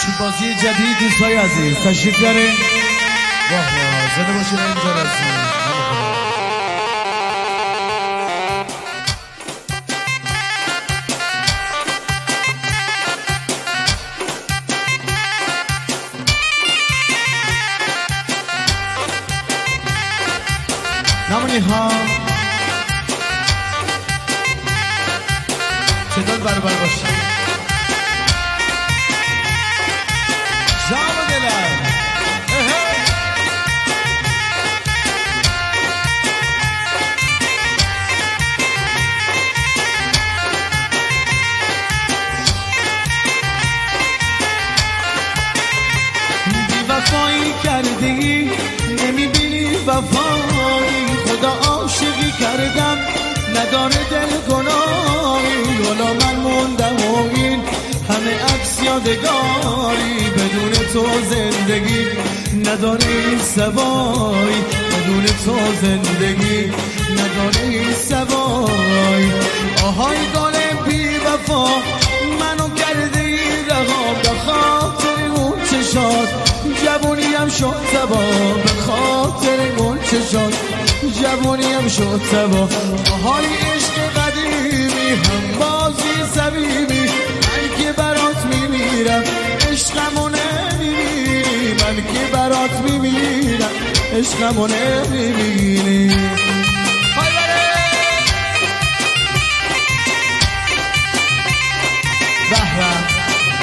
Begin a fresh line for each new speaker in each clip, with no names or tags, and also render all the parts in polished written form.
آشوب بازی جدید دوستای عزیز تشریف داره. واه واه زنده باشید اینجا رسید. نمونی ها چطور برابر باشه جام دلم بی وفایی کردی نمیبینی وفایی خدا عاشقی کردم نداره دل گناهی ولا من موندم و این همه عکس یادگاری بدون تو زندگی نداره این سوای بدون تو زندگی نداره این سوای آهای گل بی وفا منو کرده این رها به خاطر اون چشات جوونیم شد تبا به خاطر اون چشات جوونیم شد تبا آهای عشق قدیمی هم بازی صمیمی من که برات میمیرم عشقمو نمیبینی من که برات میمیرم عشقمو نمیبینی بهرم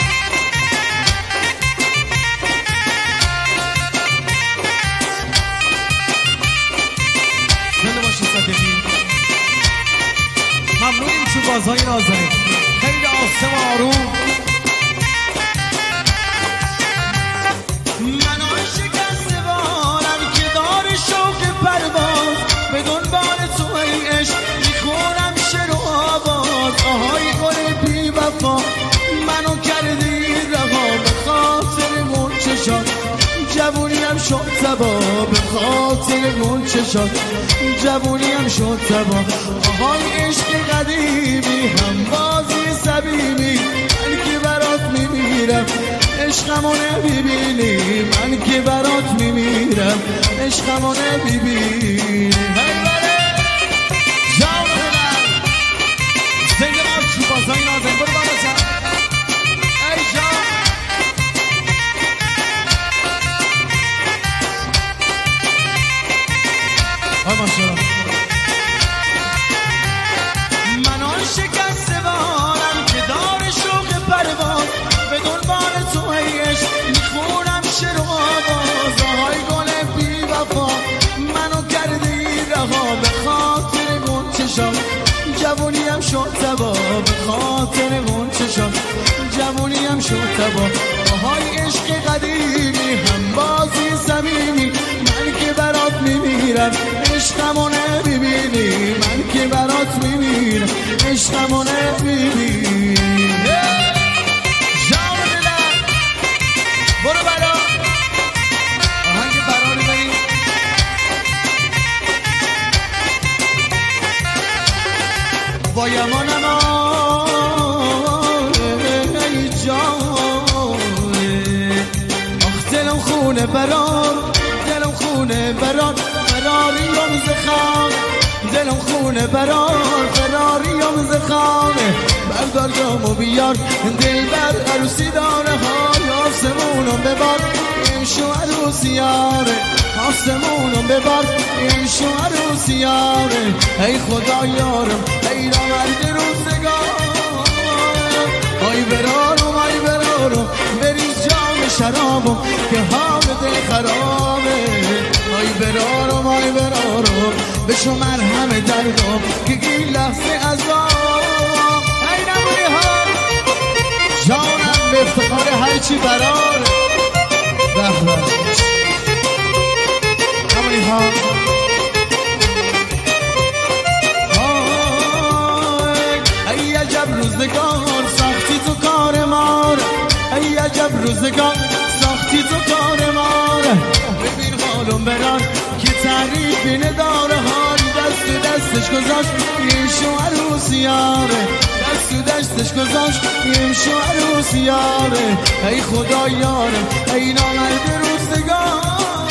زنده باشی صدقی ممنونیم چون بازهای نازنین خیلی آسم و آروم منو شکسته بارم که دار شوق پرواز به دنبال تو ای عشق میخورم شعر و آواز آهای گل بی وفا منو کردی رها به خاطر اون چشات جوونیم شد تبا به خاطر اون چشات جوونیم شد تبا آهای عشق قدیمی هم بازی صمیمی من که برات میمیرم عشقمو نمیبینی من که برات میمیرم عشقمو نمیبینی جان دلم زنده باش بازای نازنین برو بالا سر ای جان های ماشاءالله منو شکسته بارم که دار شوق پرواز به دنبال تو ای عشق میخورم شعر و آواز های گل بی وفا منو کردی رها به خاطر اون چشات جوونیم شد تبا به خاطر اون چشات جوونیم شد تبا های عشق قدیمی هم بازی صمیمی من که برات میمیرم عشقمو نمیبینی من که برات میمیرم عشقمو نمیبینی جام دلم برو برا آهنگ براری بریم با یمانم ای جان آخ دلم خونه برار دلم خونه برار فراریم ز خانه دلم خونه برار فراریم ز خانه بردار جامو بیار دل بر عروسی داره های آسمونم ببار امشو عروسیاره آسمونم ببار امشو عروسیاره ای خدا یارم ای را مرد روزگار آی برارم ای برارم بریز جام شرابم که حال دل خرابه آی برارم ای برارم بشو مرهم دردم که این لحظه از باب ای نمونی ها جانم به افتخار هرچی براره بهره نمونی ها ای عجب روزگار ساختی تو کار مار ای عجب روزگار ساختی تو کار مار ببین حالم برار که تعریفی نداره حال دست دستش گذاشت یه شو عروسیاره دست تو دستش گذاشت میمشو عروس یاره ای خدا یاره ای نامرد روزگار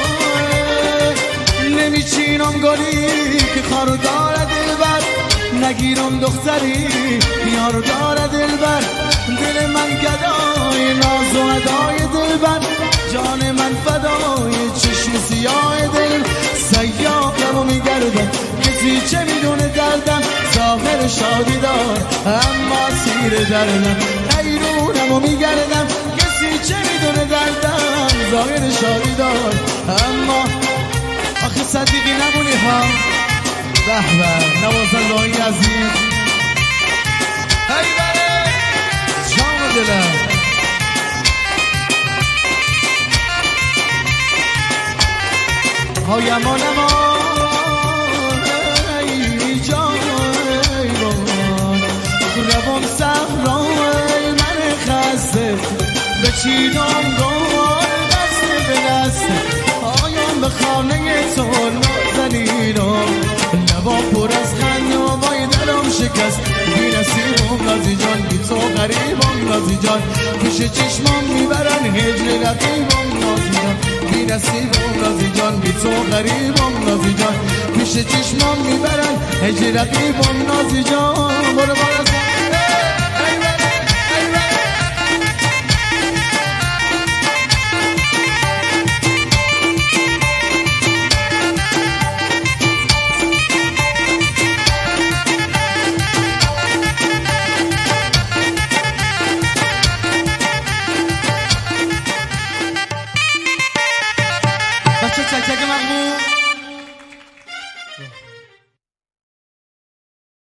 نمیچینم گلی که خارو داره دلبر نگیرم دختری یارو داره دلبر دل من گدای ناز و ادای دلبر جان من فدای چشم سیاه دل سیاقم و میگردم کسی چه میدونه دردم ظاهر شادی دار اما سیر دردم حیرونم و میگردم کسی چه میدونه دردم ظاهر شادی دار اما آخه صدیقی نمونی ها به به نوازنده‌های عزیز هی بله جام دلم های امان امان ای جان ای بان روام صحرای من خسته بچینم گل دست به دست آیام به خانه تو نازنینم لبا پر از خنده و وای دلم شکست بی نصیبم نازی جان بی تو غریبم نازی جان پیش چشمام میبرن هجر رقیبم نازی جان بی نصیبم نازی جان بی تو غریبم نازی جان پیش چشمام میبرن هجر رقیبم نازی جان برو